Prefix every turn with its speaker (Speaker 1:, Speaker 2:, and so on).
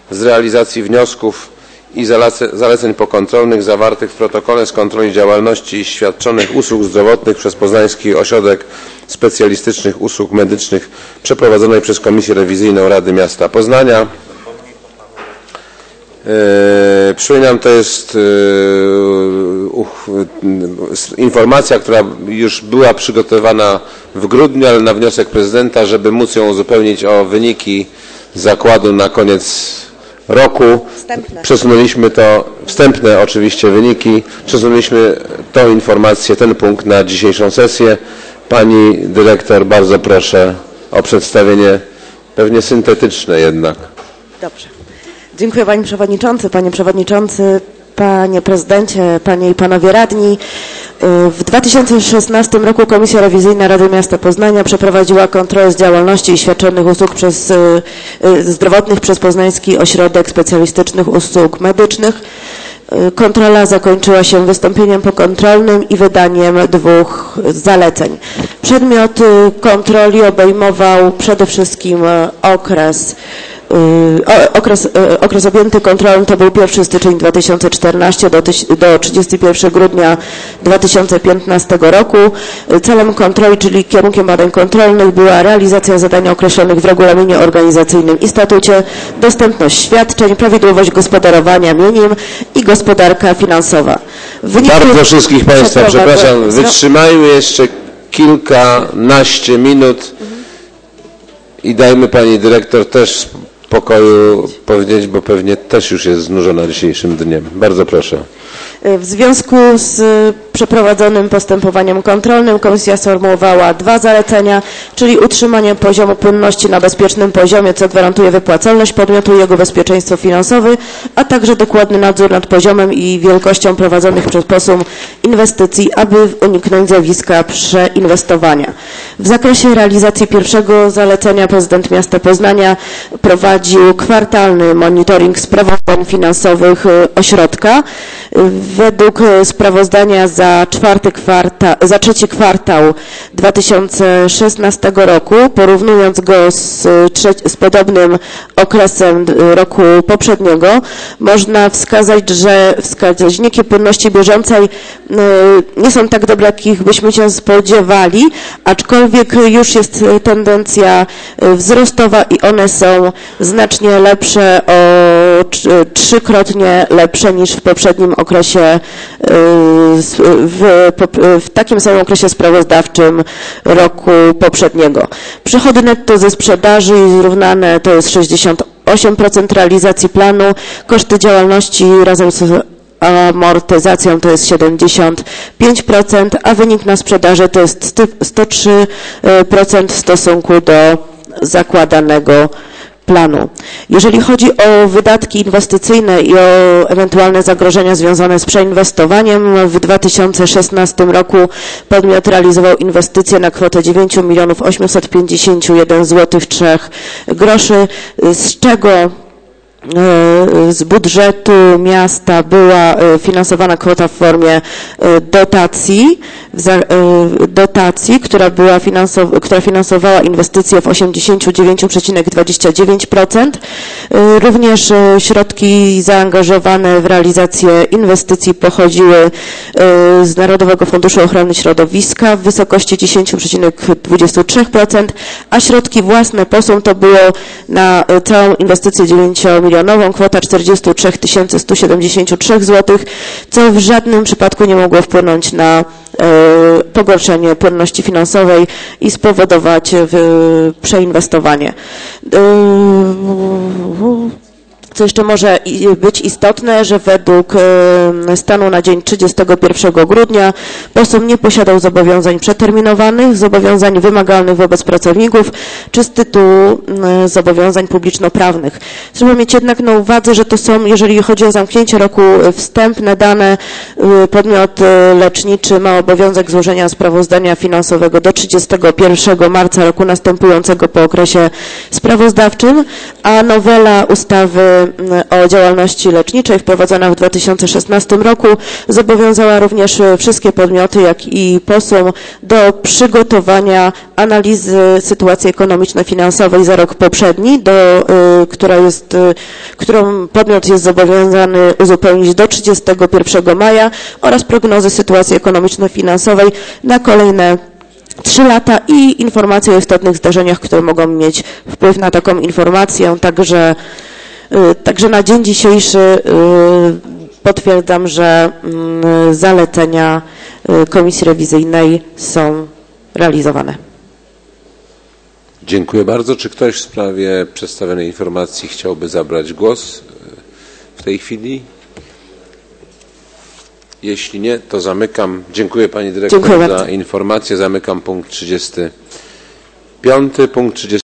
Speaker 1: z realizacji wniosków i zaleceń pokontrolnych zawartych w protokole z kontroli działalności świadczonych usług zdrowotnych przez Poznański Ośrodek Specjalistycznych Usług Medycznych przeprowadzonej przez Komisję Rewizyjną Rady Miasta Poznania. Przypominam, to jest informacja, która już była przygotowana w grudniu, ale na wniosek prezydenta, żeby móc ją uzupełnić o wyniki zakładu na koniec roku. Przesunęliśmy to, wstępne oczywiście wyniki, przesunęliśmy tą informację, ten punkt na dzisiejszą sesję. Pani dyrektor, bardzo proszę o przedstawienie, pewnie syntetyczne jednak.
Speaker 2: Dobrze. Dziękuję Panie Przewodniczący, Panie Przewodniczący, Panie Prezydencie, Panie i Panowie Radni. W 2016 roku Komisja Rewizyjna Rady Miasta Poznania przeprowadziła kontrolę z działalności świadczonych usług zdrowotnych przez Poznański Ośrodek Specjalistycznych Usług Medycznych. Kontrola zakończyła się wystąpieniem pokontrolnym i wydaniem 2 zaleceń. Przedmiot kontroli obejmował przede wszystkim okres objęty kontrolą to był 1 styczeń 2014 do 31 grudnia 2015 roku. Celem kontroli, czyli kierunkiem badań kontrolnych, była realizacja zadań określonych w regulaminie organizacyjnym i statucie, dostępność świadczeń, prawidłowość gospodarowania mieniem i gospodarka finansowa.
Speaker 1: Bardzo wszystkich Państwa przepraszam, wytrzymajmy jeszcze kilkanaście minut i dajmy Pani Dyrektor też w pokoju powiedzieć, bo pewnie też już jest znużona dzisiejszym dniem. Bardzo proszę.
Speaker 2: W związku z przeprowadzonym postępowaniem kontrolnym Komisja sformułowała 2 zalecenia, czyli utrzymanie poziomu płynności na bezpiecznym poziomie, co gwarantuje wypłacalność podmiotu i jego bezpieczeństwo finansowe, a także dokładny nadzór nad poziomem i wielkością prowadzonych przez POSUM inwestycji, aby uniknąć zjawiska przeinwestowania. W zakresie realizacji pierwszego zalecenia prezydent miasta Poznania prowadził kwartalny monitoring sprawozdań finansowych ośrodka. Według sprawozdania za trzeci kwartał 2016 roku, porównując go z podobnym okresem roku poprzedniego, można wskazać, że wskaźniki płynności bieżącej nie są tak dobre, jakich byśmy się spodziewali, aczkolwiek już jest tendencja wzrostowa i one są znacznie lepsze, o 3-krotnie lepsze niż w poprzednim okresie, w takim samym okresie sprawozdawczym roku poprzedniego. Przychody netto ze sprzedaży zrównane to jest 68% realizacji planu, koszty działalności razem z amortyzacją to jest 75%, a wynik na sprzedaży to jest 103% w stosunku do zakładanego planu. Jeżeli chodzi o wydatki inwestycyjne i o ewentualne zagrożenia związane z przeinwestowaniem, w 2016 roku podmiot realizował inwestycje na kwotę 9 851 zł 3 groszy, z czego z budżetu miasta była finansowana kwota w formie dotacji, która finansowała inwestycje w 89,29%. Również środki zaangażowane w realizację inwestycji pochodziły z Narodowego Funduszu Ochrony Środowiska w wysokości 10,23%, a środki własne POSUM to było na całą inwestycję 9-milionową kwota 43 173 zł, co w żadnym przypadku nie mogło wpłynąć na pogorszenie płynności finansowej i spowodować przeinwestowanie. Co jeszcze może być istotne, że według stanu na dzień 31 grudnia POSUM nie posiadał zobowiązań przeterminowanych, zobowiązań wymagalnych wobec pracowników czy z tytułu zobowiązań publiczno-prawnych. Trzeba mieć jednak na uwadze, że to są, jeżeli chodzi o zamknięcie roku, wstępne dane. Podmiot leczniczy ma obowiązek złożenia sprawozdania finansowego do 31 marca roku następującego po okresie sprawozdawczym, a nowela ustawy o działalności leczniczej wprowadzona w 2016 roku zobowiązała również wszystkie podmioty, jak i posłom do przygotowania analizy sytuacji ekonomiczno-finansowej za rok poprzedni, którą podmiot jest zobowiązany uzupełnić do 31 maja oraz prognozy sytuacji ekonomiczno-finansowej na kolejne 3 lata i informacje o istotnych zdarzeniach, które mogą mieć wpływ na taką informację. Także na dzień dzisiejszy potwierdzam, że zalecenia Komisji Rewizyjnej są realizowane.
Speaker 1: Dziękuję bardzo. Czy ktoś w sprawie przedstawionej informacji chciałby zabrać głos w tej chwili? Jeśli nie, to zamykam. Dziękuję Pani Dyrektor za informację. Zamykam punkt 35. Punkt 30.